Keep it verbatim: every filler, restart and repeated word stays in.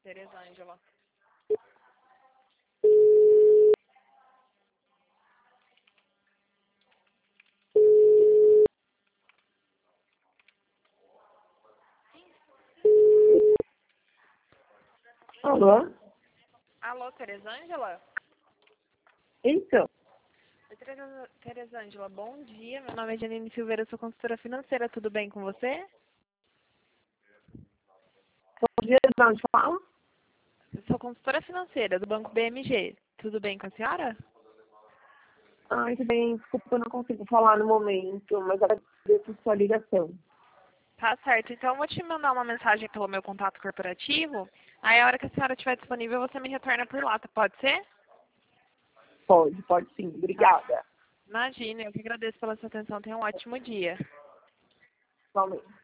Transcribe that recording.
Teresângela. Alô? Alô, Teresângela? Então, Oi, Teresa- Teresângela, bom dia. Meu nome é Janine Silveira, sou consultora financeira. Tudo bem com você? bom dia, de onde fala? Eu sou consultora financeira do Banco B M G. Tudo bem com a senhora? Ai, tudo bem, desculpa, eu não consigo falar no momento, mas agradeço a sua ligação. Tá certo. Então, eu vou te mandar uma mensagem pelo meu contato corporativo. Aí, a hora que a senhora estiver disponível, você me retorna por lá. Tá? Pode ser? Pode, pode sim, obrigada. Imagina, eu que agradeço pela sua atenção. Tenha um ótimo dia. Somente.